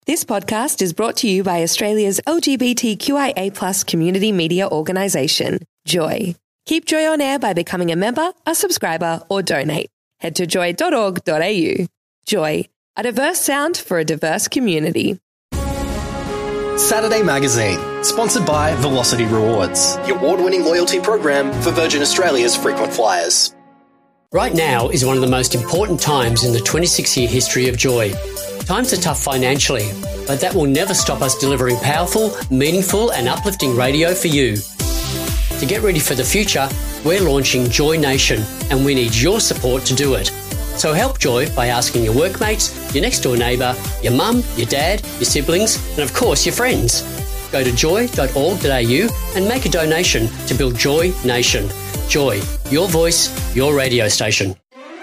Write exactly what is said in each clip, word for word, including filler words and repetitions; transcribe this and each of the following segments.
This podcast is brought to you by Australia's L G B T Q I A plus community media organisation, Joy. Keep Joy on air by becoming a member, a subscriber or donate. Head to joy dot org dot a u. Joy, a diverse sound for a diverse community. Saturday Magazine, sponsored by Velocity Rewards, the award-winning loyalty program for Virgin Australia's frequent flyers. Right now is one of the most important times in the twenty-six year history of Joy. Times are tough financially, but that will never stop us delivering powerful, meaningful and uplifting radio for you. To get ready for the future, we're launching Joy Nation and we need your support to do it. So help Joy by asking your workmates, your next door neighbour, your mum, your dad, your siblings and of course your friends. Go to joy dot org dot a u and make a donation to build Joy Nation. Joy, your voice, your radio station.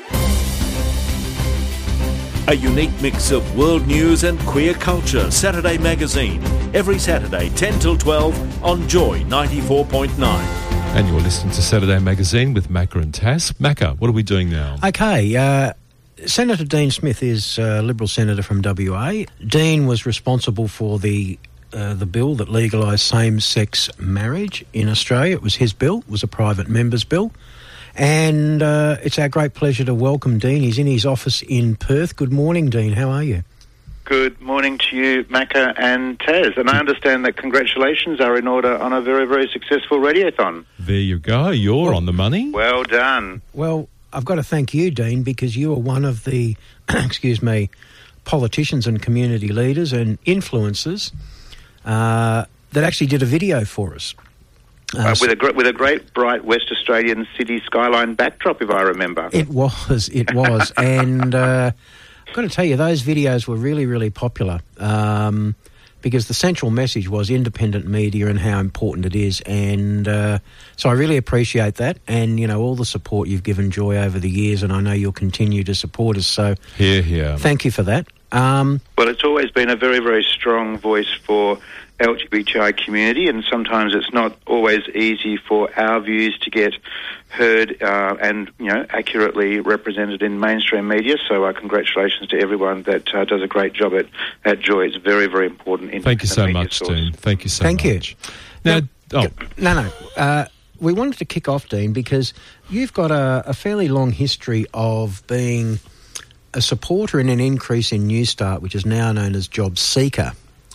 A unique mix of world news and queer culture. Saturday Magazine, every Saturday ten till twelve on Joy ninety-four point nine. And you're listening to Saturday Magazine with Macca and Tass. Macca, what are we doing now? Okay, uh, Senator Dean Smith is a Liberal Senator from W A. Dean was responsible for the uh, the bill that legalised same-sex marriage in Australia. It was his bill. It was a private member's bill. And uh, it's our great pleasure to welcome Dean. He's in his office in Perth. Good morning, Dean. How are you? Good morning to you, Macca and Taz. And I understand that congratulations are in order on a very, very successful radiothon. There you go. You're well, on the money. Well done. Well, I've got to thank you, Dean, because you are one of the, excuse me, politicians and community leaders and influencers uh, that actually did a video for us. Uh, uh, with a gr- with a great, bright West Australian city skyline backdrop, if I remember. It was, it was. and uh, I've got to tell you, those videos were really, really popular um, because the central message was independent media and how important it is. And uh, so I really appreciate that and, you know, all the support you've given Joy over the years, and I know you'll continue to support us. So here, here. Thank you for that. Um, well, it's always been a very, very strong voice for L G B T I community, and sometimes it's not always easy for our views to get heard uh, and, you know, accurately represented in mainstream media. So uh, congratulations to everyone that uh, does a great job at, at Joy. It's very, very important. Thank you so much, source. Dean. Thank you so Thank much. Thank you. Now, no, oh. no, no. Uh, we wanted to kick off, Dean, because you've got a, a fairly long history of being a supporter in an increase in Newstart, which is now known as Job Seeker.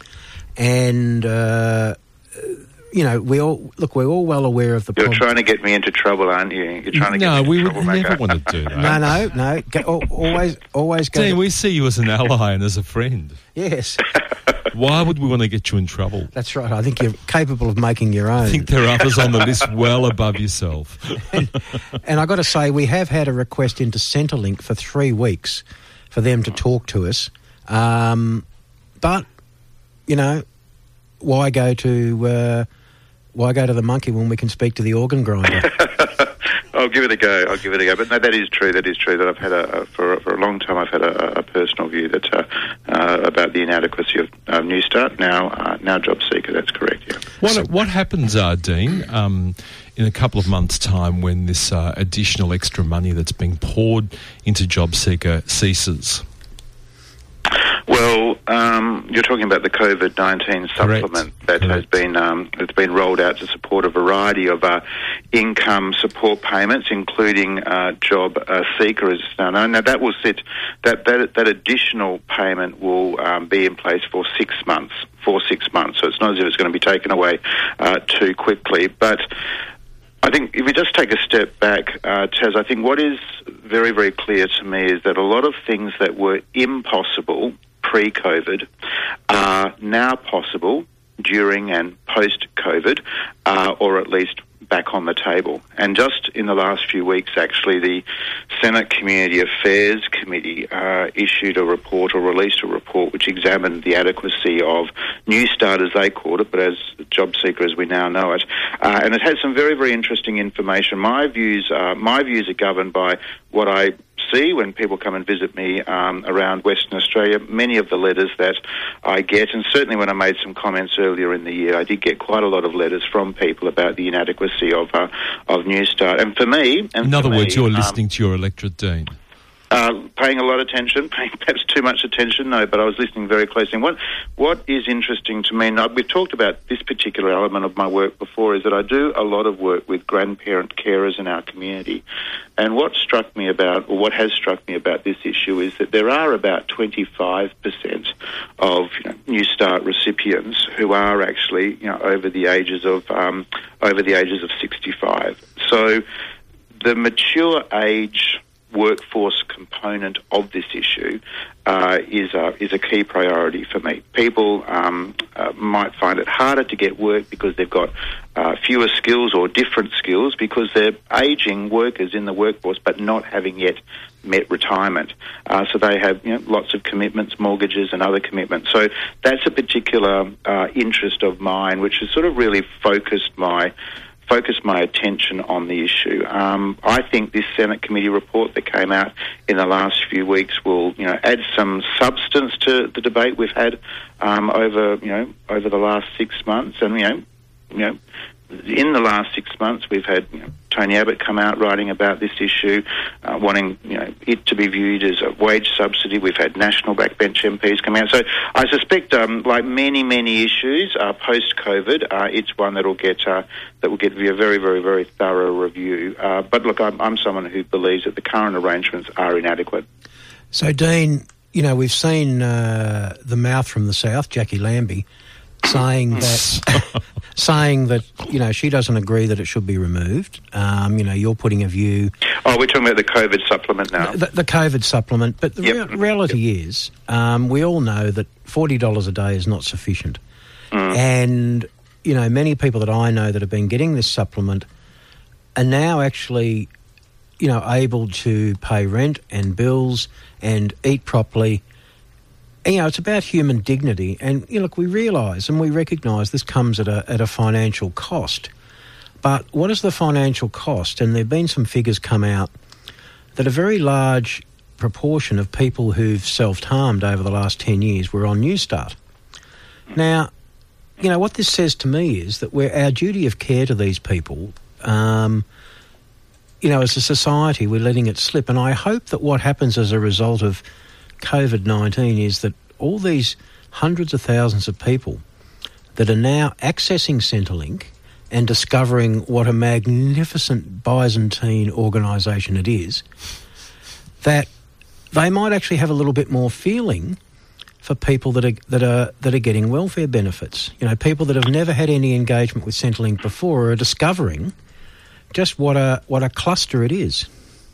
And, uh, you know, we all, look, we're all well aware of the... You're problem. trying to get me into trouble, aren't you? You're trying to no, get me we into would trouble, never Macca. want to do that. No, no, no. Go, always, always go... Dean, to, we see you as an ally and as a friend. Yes. Why would we want to get you in trouble? That's right. I think you're capable of making your own. I think there are others on the list well above yourself. and, and I've got to say, we have had a request into Centrelink for three weeks for them to talk to us. Um, but, you know... Why go to uh, why go to the monkey when we can speak to the organ grinder? I'll give it a go. I'll give it a go. But no, that is true. That is true. That I've had a, a for for a long time. I've had a, a personal view that uh, uh, about the inadequacy of uh, Newstart. Now, uh, now Job Seeker. That's correct. Yeah. What what happens, uh, Dean? Um, in a couple of months' time, when this uh, additional extra money that's being poured into Job Seeker ceases? Well, um, you're talking about the COVID nineteen supplement Correct. that Correct. has been um, that's been rolled out to support a variety of uh, income support payments, including uh, Job uh, Seeker, as it's now known. Now that will sit that that, that additional payment will um, be in place for six months. For six months, so it's not as if it's going to be taken away uh, too quickly, but. I think if we just take a step back, uh, Taz, I think what is very, very clear to me is that a lot of things that were impossible pre-COVID are now possible during and post-COVID, uh, or at least back on the table. And just in the last few weeks, actually, the Senate Community Affairs Committee uh, issued a report or released a report which examined the adequacy of Newstart, as they called it, but as Job Seeker as we now know it. Uh, and it had some very, very interesting information. My views, uh, my views are governed by what I see when people come and visit me um, around Western Australia. Many of the letters that I get, and certainly when I made some comments earlier in the year, I did get quite a lot of letters from people about the inadequacy of uh, of Newstart. And for me... And in other for words, me, you're um, listening to your electorate, Dean. Uh, paying a lot of attention, paying perhaps too much attention, no, but I was listening very closely. And what, what is interesting to me, and we've talked about this particular element of my work before, is that I do a lot of work with grandparent carers in our community. And what struck me about, or what has struck me about this issue, is that there are about twenty-five percent of you know, New Start recipients who are actually you know, over the ages of um, over the ages of sixty-five. So the mature age workforce component of this issue uh, is a, is a key priority for me. People um, uh, might find it harder to get work because they've got uh, fewer skills or different skills because they're ageing workers in the workforce but not having yet met retirement. Uh, so they have you know, lots of commitments, mortgages and other commitments. So that's a particular uh, interest of mine which has sort of really focused my focus my attention on the issue. Um, I think this Senate committee report that came out in the last few weeks will, you know, add some substance to the debate we've had um, over, you know, over the last six months. And you know, you know, in the last six months, we've had you know, Tony Abbott come out writing about this issue, uh, wanting you know it to be viewed as a wage subsidy. We've had national backbench M Ps come out. So I suspect, um, like many many issues uh, post COVID, uh, it's one that will get uh, that will get a very very very thorough review. Uh, but look, I'm, I'm someone who believes that the current arrangements are inadequate. So Dean, you know we've seen uh, the mouth from the south, Jackie Lambie, saying that saying that you know she doesn't agree that it should be removed. Um, you know, you're putting a view. Oh, we're talking about the COVID supplement now. The, the COVID supplement, but the yep. rea- reality yep. is, um, we all know that forty dollars a day is not sufficient, mm. and you know many people that I know that have been getting this supplement are now actually, you know, able to pay rent and bills and eat properly. You know, it's about human dignity, and you know, look, we realise and we recognise this comes at a at a financial cost. But what is the financial cost? And there have been some figures come out that a very large proportion of people who've self-harmed over the last ten years were on New Start. Now, you know, what this says to me is that we're our duty of care to these people. Um, you know, as a society, we're letting it slip, and I hope that what happens as a result of COVID nineteen is that all these hundreds of thousands of people that are now accessing Centrelink and discovering what a magnificent Byzantine organisation it is, that they might actually have a little bit more feeling for people that are that are that are getting welfare benefits. You know, people that have never had any engagement with Centrelink before are discovering just what a what a cluster it is.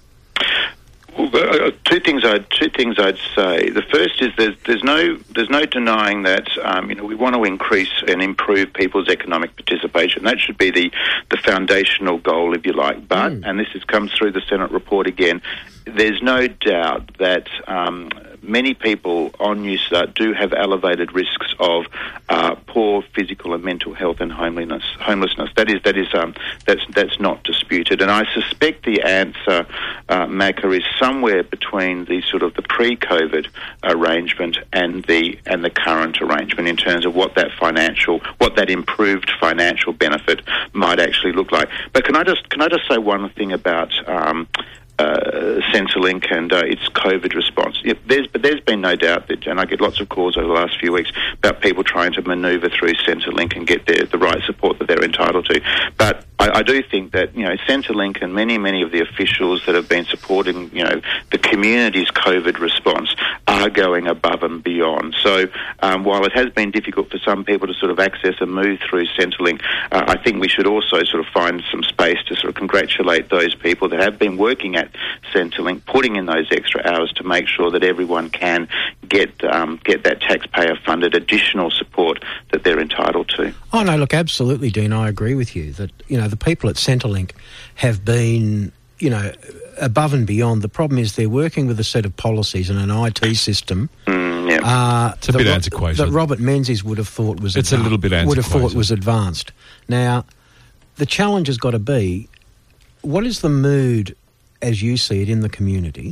Well, uh, two things I'd two things I'd say. The first is there's there's no there's no denying that um, you know we want to increase and improve people's economic participation. That should be the the foundational goal, if you like. But mm. and this has come through the Senate report again. There's no doubt that um, many people on New Start do have elevated risks of uh, poor physical and mental health and homelessness. Homelessness. That is that is um, that's that's not disputed. And I suspect the answer, uh, Macca, is somewhere between the sort of the pre-COVID arrangement and the and the current arrangement in terms of what that financial, what that improved financial benefit might actually look like. But can I just can I just say one thing about Um, Uh, Centrelink and uh, its COVID response. Yeah, there's, but there's been no doubt that, and I get lots of calls over the last few weeks about people trying to manoeuvre through Centrelink and get their, the right support that they're entitled to. But I, I do think that, you know, Centrelink and many, many of the officials that have been supporting, you know, the community's COVID response are going above and beyond. So um, while it has been difficult for some people to sort of access and move through Centrelink, uh, I think we should also sort of find some space to sort of congratulate those people that have been working at Centrelink, putting in those extra hours to make sure that everyone can get um, get that taxpayer-funded additional support that they're entitled to. Oh no, look, absolutely, Dean. I agree with you that you know the people at Centrelink have been you know above and beyond. The problem is they're working with a set of policies and an I T system. Mm, yeah. uh, it's a bit antiquated. That Robert Menzies would have thought was it's advanced, a little bit antiquated. Would have thought was advanced. Now, the challenge has got to be: what is the mood, as you see it, in the community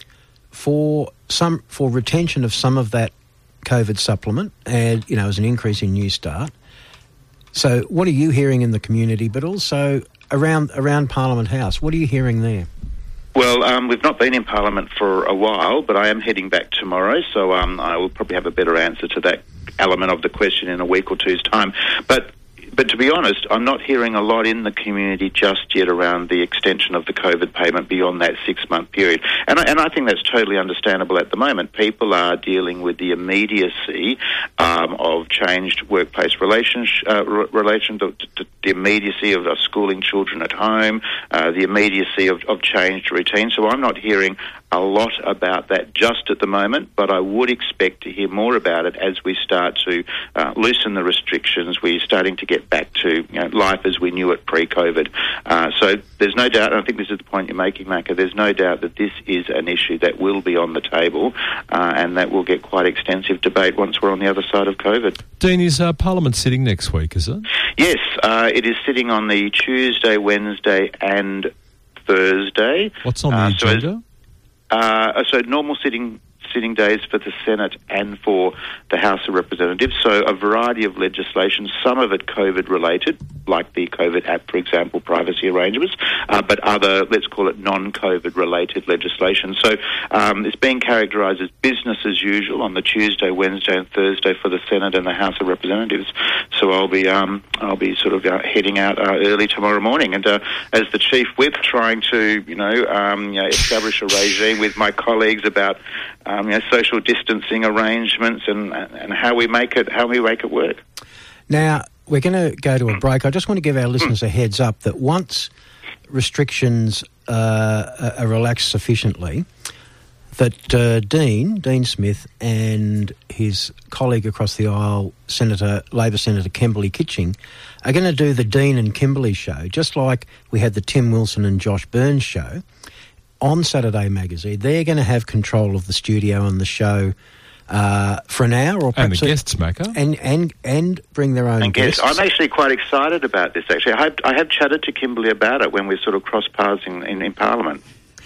for some for retention of some of that COVID supplement, and you know, as an increase in New Start. So, what are you hearing in the community, but also around around Parliament House? What are you hearing there? Well, um, we've not been in Parliament for a while, but I am heading back tomorrow, so um, I will probably have a better answer to that element of the question in a week or two's time. But But to be honest, I'm not hearing a lot in the community just yet around the extension of the COVID payment beyond that six-month period. And I, and I think that's totally understandable at the moment. People are dealing with the immediacy um, of changed workplace relations, uh, relation to, to the immediacy of, of schooling children at home, uh, the immediacy of, of changed routine. So I'm not hearing a lot about that just at the moment, but I would expect to hear more about it as we start to uh, loosen the restrictions. We're starting to get back to you know, life as we knew it pre-COVID. Uh, so there's no doubt, and I think this is the point you're making, Macca, there's no doubt that this is an issue that will be on the table uh, and that will get quite extensive debate once we're on the other side of COVID. Dean, is uh, Parliament sitting next week, is it? Yes, uh, it is sitting on the Tuesday, Wednesday and Thursday. What's on the uh, agenda? So Uh, so normal sitting sitting days for the Senate and for the House of Representatives. So a variety of legislation, some of it COVID-related, like the COVID app, for example, privacy arrangements, uh, but other, let's call it non-COVID related legislation. So um, it's being characterised as business as usual on the Tuesday, Wednesday and Thursday for the Senate and the House of Representatives. So I'll be um, I'll be sort of uh, heading out uh, early tomorrow morning, and uh, as the Chief Whip, trying to you know, um, you know establish a regime with my colleagues about um, you know, social distancing arrangements and and how we make it how we make it work. Now we're going to go to a break. I just want to give our listeners a heads up that once restrictions uh, are relaxed sufficiently, that uh, Dean, Dean Smith and his colleague across the aisle, Senator Labor Senator Kimberley Kitching, are going to do the Dean and Kimberley show, just like we had the Tim Wilson and Josh Burns show on Saturday Magazine. They're going to have control of the studio and the show uh, for an hour, or and the a, guests, Macca, and and and bring their own and guests. guests. I'm actually quite excited about this. Actually, I have, I have chatted to Kimberley about it when we sort of crossed paths in, in, in Parliament.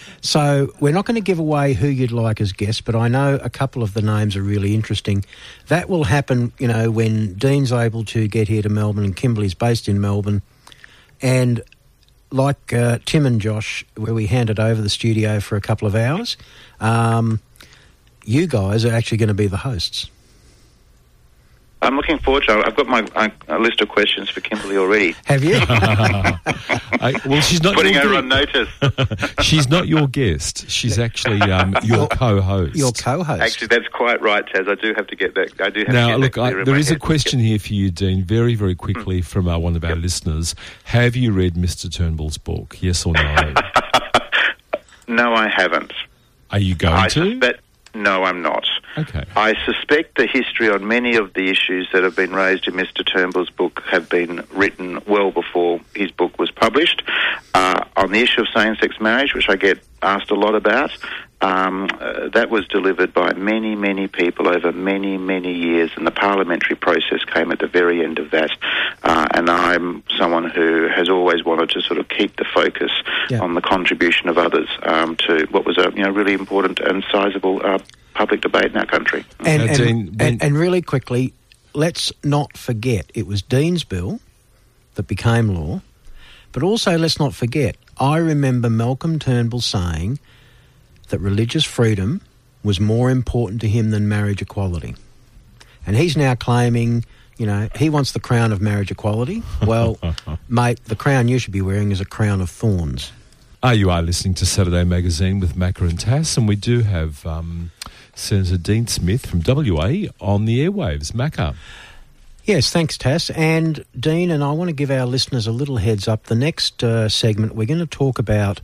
So we're not going to give away who you'd like as guests, but I know a couple of the names are really interesting. That will happen, you know, when Dean's able to get here to Melbourne and Kimberley's based in Melbourne. And like uh, Tim and Josh, where we handed over the studio for a couple of hours, um, you guys are actually going to be the hosts. I'm looking forward to it. I've got my uh, a list of questions for Kimberley already. Have you? I, well, she's not putting your her on notice. She's not your guest. She's actually um, your co-host. Your co-host. Actually, that's quite right, Taz. I do have to get that. I do have now, to get look, that I, clear in there my is a head. question here for you, Dean, very, very quickly from uh, one of our Yep. listeners. Have you read Mister Turnbull's book? Yes or no? No, I haven't. Are you going I to? suspect. No, I'm not. Okay. I suspect the history on many of the issues that have been raised in Mister Turnbull's book have been written well before his book was published. Uh, on the issue of same-sex marriage, which I get asked a lot about, um, uh, that was delivered by many, many people over many, many years, and the parliamentary process came at the very end of that. Uh, and I'm someone who has always wanted to sort of keep the focus Yeah. on the contribution of others um, to what was a you know really important and sizable uh, public debate in our country. And, Now, and, Dean, when- and, and really quickly, let's not forget, it was Dean's bill that became law, but also let's not forget, I remember Malcolm Turnbull saying that religious freedom was more important to him than marriage equality. And he's now claiming, you know, he wants the crown of marriage equality. Well, mate, the crown you should be wearing is a crown of thorns. Ah, you are listening to Saturday Magazine with Macca and Tass, and we do have um, Senator Dean Smith from W A on the airwaves. Macca. Yes, thanks, Tass. And Dean, and I want to give our listeners a little heads up. The next uh, segment, we're going to talk about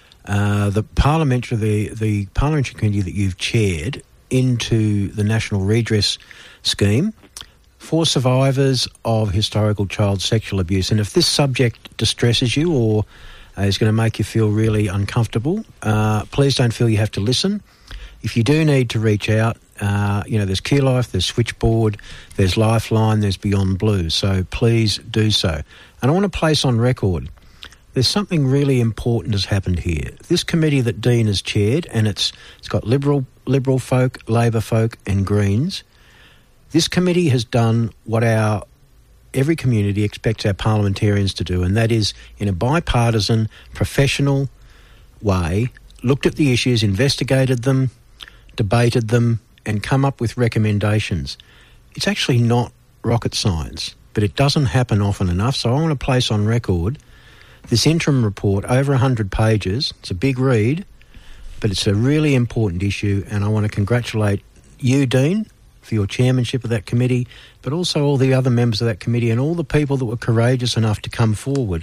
uh, the parliamentary, the, the parliamentary committee that you've chaired into the National Redress Scheme for survivors of historical child sexual abuse. And if this subject distresses you or uh, is going to make you feel really uncomfortable, uh, please don't feel you have to listen. If you do need to reach out, uh, you know, there's QLife, there's Switchboard, there's Lifeline, there's Beyond Blue. So please do so. And I want to place on record, there's something really important has happened here. This committee that Dean has chaired, and it's it's got Liberal Liberal folk, Labor folk and Greens. This committee has done what our every community expects our parliamentarians to do, and that is, in a bipartisan, professional way, looked at the issues, investigated them, debated them, and come up with recommendations. It's actually not rocket science, but it doesn't happen often enough. So I want to place on record this interim report, over one hundred pages. It's a big read, but it's a really important issue, and I want to congratulate you, Dean, for your chairmanship of that committee, but also all the other members of that committee and all the people that were courageous enough to come forward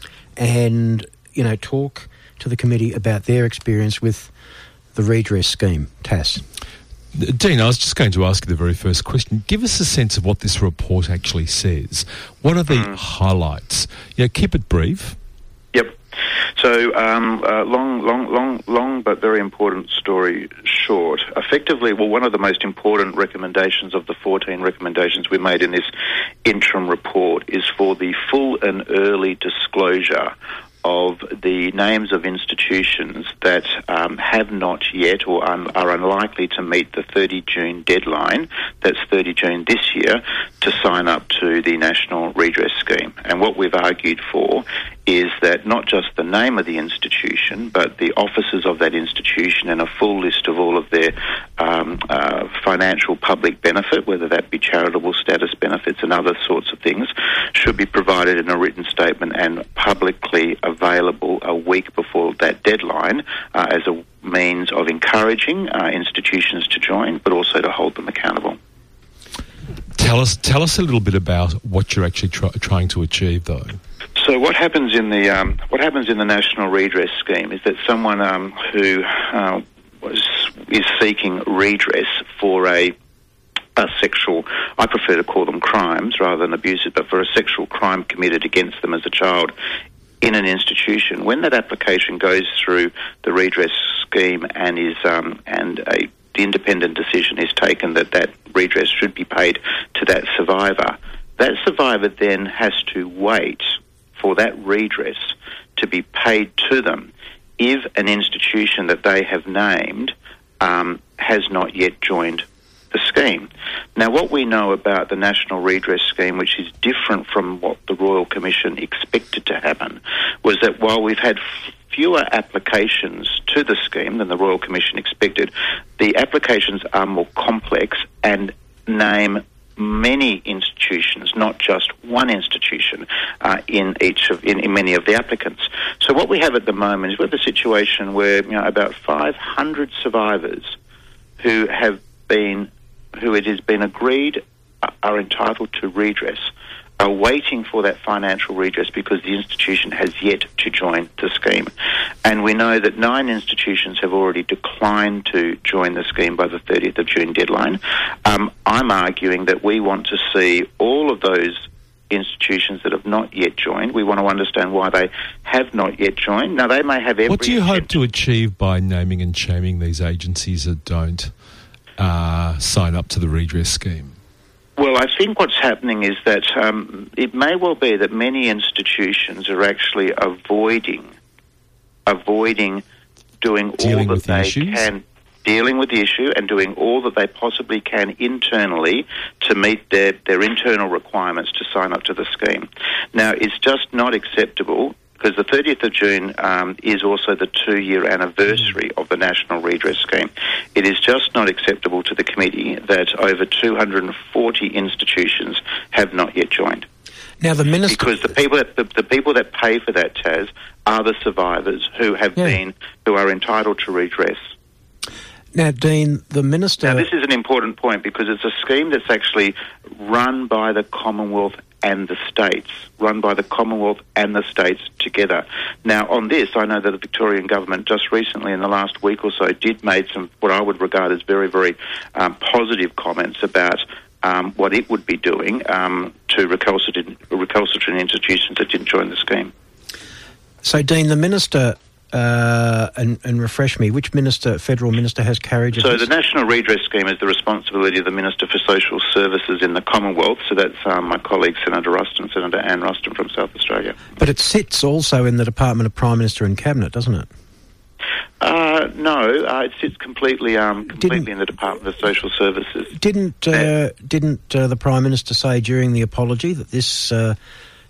and, you know, talk to the committee about their experience with the redress scheme. Tass. Dean, I was just going to ask you the very first question. Give us a sense of what this report actually says. What are the mm. highlights? Yeah, keep it brief. Yep. So, um, uh, long, long, long, long, but very important story short. Effectively, well, one of the most important recommendations of the fourteen recommendations we made in this interim report is for the full and early disclosure of the names of institutions that um, have not yet or un- are unlikely to meet the thirty June deadline, that's thirty June this year, to sign up to the National Redress Scheme. And what we've argued for is that not just the name of the institution, but the officers of that institution and a full list of all of their um, uh, financial public benefit, whether that be charitable status benefits and other sorts of things, should be provided in a written statement and publicly available a week before that deadline uh, as a means of encouraging uh, institutions to join, but also to hold them accountable. Tell us, tell us a little bit about what you're actually try, trying to achieve, though. So what happens in the um, what happens in the National Redress Scheme is that someone um, who uh, was is seeking redress for a, a sexual, I prefer to call them crimes rather than abuses, but for a sexual crime committed against them as a child in an institution, when that application goes through the redress scheme and is um, and a the independent decision is taken that that redress should be paid to that survivor, that survivor then has to wait for that redress to be paid to them if an institution that they have named um, has not yet joined the scheme. Now, what we know about the National Redress Scheme, which is different from what the Royal Commission expected to happen, was that while we've had fewer applications to the scheme than the Royal Commission expected, the applications are more complex and name many institutions, not just one institution, uh, in each of in, in many of the applicants. So what we have at the moment is we have a situation where, you know, about five hundred survivors who have been, who it has been agreed are entitled to redress, are waiting for that financial redress because the institution has yet to join the scheme. And we know that nine institutions have already declined to join the scheme by the thirtieth of June deadline. Um, I'm arguing that we want to see all of those institutions that have not yet joined. We want to understand why they have not yet joined. Now, they may have every... What do you hope to achieve by naming and shaming these agencies that don't uh, sign up to the redress scheme? Well, I think what's happening is that um, it may well be that many institutions are actually avoiding avoiding doing dealing all with that the they issues? can, dealing with the issue and doing all that they possibly can internally to meet their, their internal requirements to sign up to the scheme. Now, it's just not acceptable, because the thirtieth of June um, is also the two-year anniversary of the National Redress Scheme. It is just not acceptable to the committee that over two hundred forty institutions have not yet joined. Now, the minister... Because the people that the, the people that pay for that, Taz, are the survivors who have yeah. been, who are entitled to redress. Now, Dean, the minister... Now, this is an important point because it's a scheme that's actually run by the Commonwealth and the states, run by the Commonwealth and the states together. Now, on this, I know that the Victorian government just recently, in the last week or so, did make some, what I would regard as very, very um, positive comments about um, what it would be doing um, to recalcitrant, recalcitrant institutions that didn't join the scheme. So, Dean, the minister... Uh, and, and refresh me, which minister, federal minister, has carriage of So this? the National Redress Scheme is the responsibility of the Minister for Social Services in the Commonwealth, so that's um, my colleague Senator Ruston, Senator Anne Ruston from South Australia. But it sits also in the Department of Prime Minister and Cabinet, doesn't it? Uh, no, uh, it sits completely um, completely Didn't- in the Department of Social Services. Didn't uh, didn't uh, the Prime Minister say during the apology that this uh,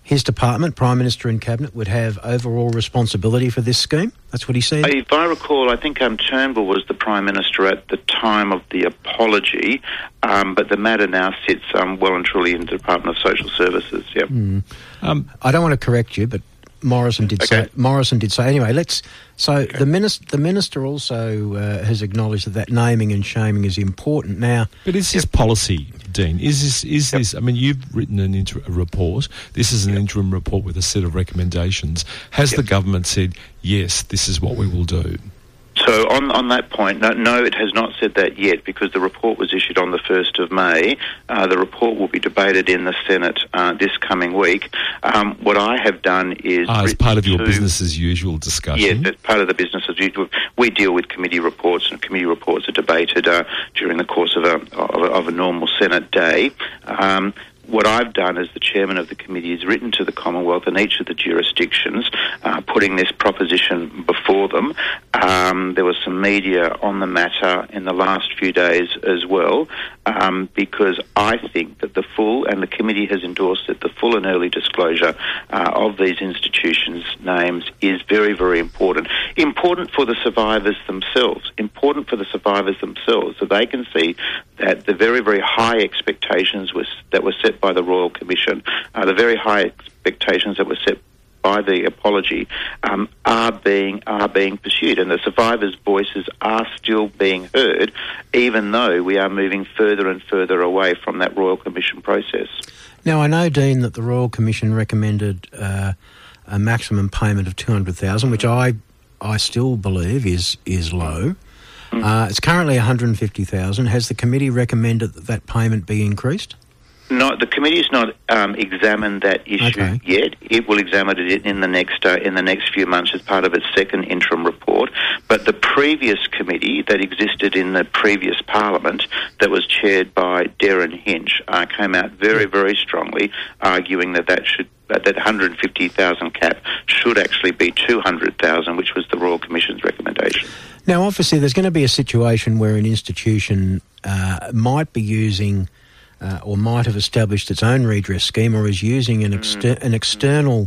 his department, Prime Minister and Cabinet, would have overall responsibility for this scheme? That's what he said? If I recall, I think um, Turnbull was the Prime Minister at the time of the apology, um, but the matter now sits um, well and truly in the Department of Social Services. Yep. Mm. Um, I don't want to correct you, but Morrison did okay. say. Morrison did say. Anyway, let's. So okay. the minister, the minister also uh, has acknowledged that that naming and shaming is important. Now, but is this yep. policy, Dean? Is this is yep. this? I mean, you've written an inter- a report. This is an yep. interim report with a set of recommendations. Has yep. the government said yes? This is what we will do. So on, on that point, no, no, it has not said that yet because the report was issued on the first of May. Uh, the report will be debated in the Senate uh, this coming week. Um, what I have done is... Ah, as part of your to, business as usual discussion? Yes, as part of the business as usual. We deal with committee reports, and committee reports are debated uh, during the course of a, of a, of a normal Senate day. Um, What I've done as the chairman of the committee is written to the Commonwealth and each of the jurisdictions, uh, putting this proposition before them. Um, there was some media on the matter in the last few days as well, um, because I think that the full, and the committee has endorsed it, the full and early disclosure uh, of these institutions' names is very, very important. Important for the survivors themselves, important for the survivors themselves, so they can see that the very, very high expectations was, that were set by the Royal Commission, uh, the very high expectations that were set by the apology um, are being are being pursued, and the survivors' voices are still being heard, even though we are moving further and further away from that Royal Commission process. Now, I know, Dean, that the Royal Commission recommended uh, a maximum payment of two hundred thousand dollars, which I I still believe is is low. Mm. Uh, it's currently one hundred fifty thousand dollars. Has the committee recommended that that payment be increased? No, the committee has not um, examined that issue okay. yet. It will examine it in the next uh, in the next few months as part of its second interim report. But the previous committee that existed in the previous Parliament, that was chaired by Darren Hinch, uh, came out very, very strongly, arguing that that should that one hundred fifty thousand cap should actually be two hundred thousand, which was the Royal Commission's recommendation. Now, obviously, there's going to be a situation where an institution uh, might be using. Uh, or might have established its own redress scheme, or is using an, exter- an external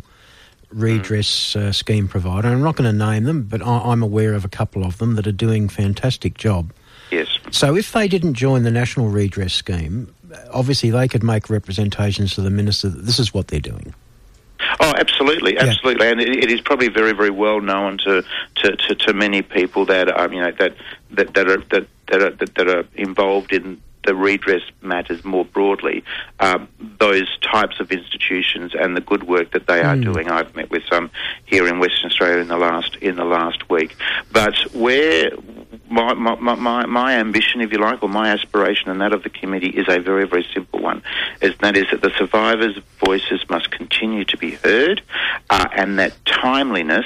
redress uh, scheme provider. I'm not going to name them, but I- I'm aware of a couple of them that are doing a fantastic job. Yes. So if they didn't join the national redress scheme, obviously they could make representations to the minister that this is what they're doing. Oh, absolutely, absolutely, yeah. And it, it is probably very, very well known to to, to, to many people that um, you know that that, that are that that are, that, that are involved in the redress matters more broadly, um, those types of institutions and the good work that they are mm. doing. I've met with some here in Western Australia in the last in the last week. But where my my, my, my ambition, if you like, or my aspiration, and that of the committee, is a very, very simple one, is that is that the survivors' voices must continue to be heard, uh, and that timeliness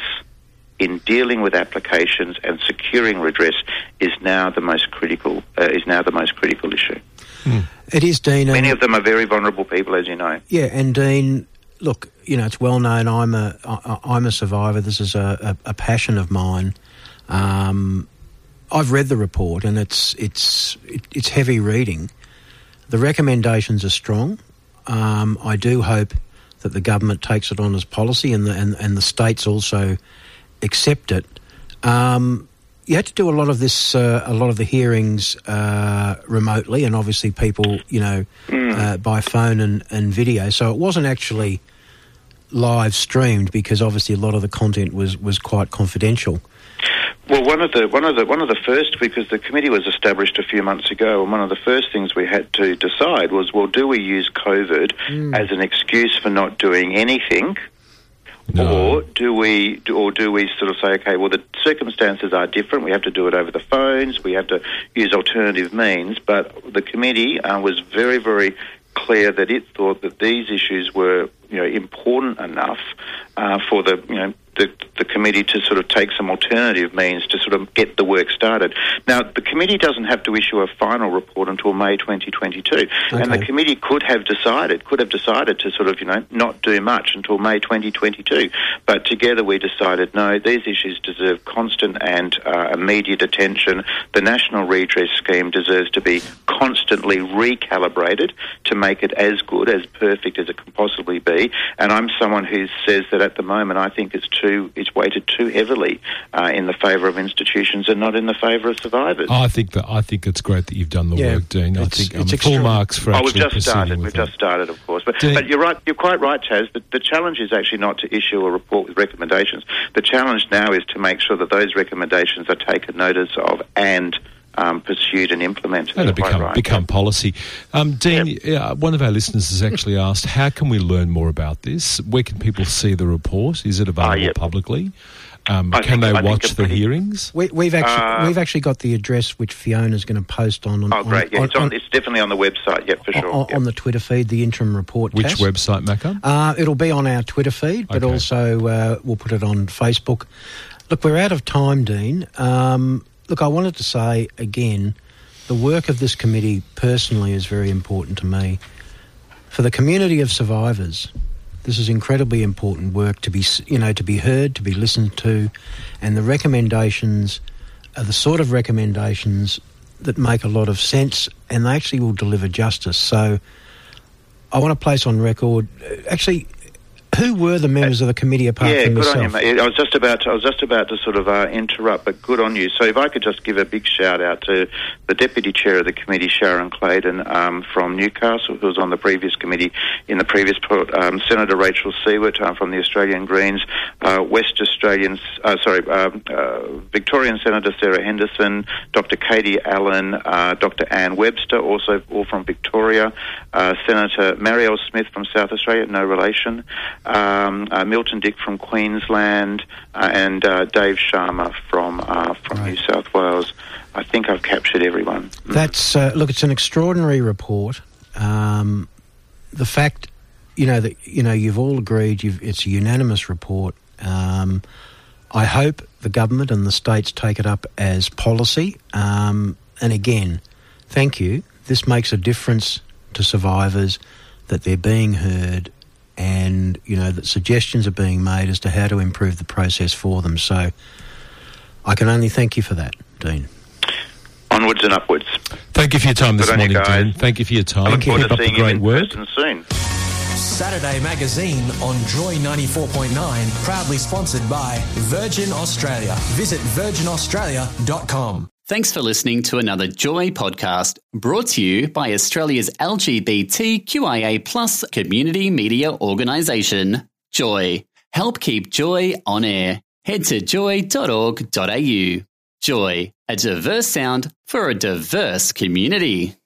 in dealing with applications and securing redress is now the most critical uh, is now the most critical issue. Mm. It is, Dean. Many of them are very vulnerable people, as you know. Yeah, and Dean, look, you know, it's well known. I'm a I, I'm a survivor. This is a, a, a passion of mine. Um, I've read the report, and it's it's it, it's heavy reading. The recommendations are strong. Um, I do hope that the government takes it on as policy, and the and, and the states also accept it. Um, you had to do a lot of this, uh, a lot of the hearings uh, remotely, and obviously people, you know, mm. uh, by phone and, and video. So it wasn't actually live streamed because obviously a lot of the content was, was quite confidential. Well, one of the one of the one of the first, because the committee was established a few months ago, and one of the first things we had to decide was, well, do we use COVID mm. as an excuse for not doing anything? No. Or do we, or do we sort of say, okay, well, the circumstances are different. We have to do it over the phones. We have to use alternative means. But the committee uh, was very, very clear that it thought that these issues were, you know, important enough uh, for the, you know, the, the committee to sort of take some alternative means to sort of get the work started. Now, the committee doesn't have to issue a final report until May twenty twenty-two, okay. and the committee could have decided, could have decided to sort of, you know, not do much until May twenty twenty-two. But together we decided, no, these issues deserve constant and uh, immediate attention. The National Redress Scheme deserves to be constantly recalibrated to make it as good, as perfect as it can possibly be. And I'm someone who says that at the moment I think it's too, it's weighted too heavily uh, in the favour of institutions and not in the favour of survivors. I think that I think it's great that you've done the yeah, work, Dean. I think um, full marks for oh, actually we've just started. We've with just that. started, of course. But, Dean, but you're right. You're quite right, Chaz. The, the challenge is actually not to issue a report with recommendations. The challenge now is to make sure that those recommendations are taken notice of and Um, pursued and implemented. And it become, right. become policy. Um, Dean, yep. uh, one of our listeners has actually asked, how can we learn more about this? Where can people see the report? Is it available uh, yep. publicly? Um, can think, they I watch the pretty... hearings? We, we've actually uh, we've actually got the address which Fiona's going to post on. on oh, great! Yeah, on, it's, on, on, it's definitely on the website. Yep, for sure. On, yep. on the Twitter feed, the interim report. Which Cass. website, Macca? Uh, it'll be on our Twitter feed, but okay. also uh, we'll put it on Facebook. Look, we're out of time, Dean. Um, look, I wanted to say again, the work of this committee personally is very important to me. For the community of survivors, this is incredibly important work to be, you know, to be heard, to be listened to, and the recommendations are the sort of recommendations that make a lot of sense and they actually will deliver justice. So I want to place on record, actually, who were the members of the committee apart yeah, from good yourself? on you, mate. I was just about to, I was just about to sort of uh, interrupt, but good on you. So if I could just give a big shout out to the deputy chair of the committee, Sharon Claydon um, from Newcastle, who was on the previous committee in the previous port, um, Senator Rachel Seward uh, from the Australian Greens, uh, West Australian, uh, sorry, uh, uh, Victorian Senator Sarah Henderson, Doctor Katie Allen, uh, Doctor Anne Webster, also all from Victoria, uh, Senator Marielle Smith from South Australia, no relation. Um, uh, Milton Dick from Queensland, uh, and uh, Dave Sharma from uh, from right. New South Wales. I think I've captured everyone. Mm. That's uh, look. It's an extraordinary report. Um, the fact, you know, that you know you've all agreed. You've, it's a unanimous report. Um, I hope the government and the states take it up as policy. Um, and again, thank you. This makes a difference to survivors, that they're being heard. And, you know, that suggestions are being made as to how to improve the process for them. So I can only thank you for that, Dean. Onwards and upwards. Thank you for your time this Good morning, you Dean. Thank you for your time. I look forward Keep to up the seeing you great in work. person soon. Saturday Magazine on Joy ninety-four point nine, proudly sponsored by Virgin Australia. Visit virgin australia dot com. Thanks for listening to another Joy podcast, brought to you by Australia's L G B T Q I A plus community media organisation, Joy. Help keep Joy on air. Head to joy dot org dot a u. Joy, a diverse sound for a diverse community.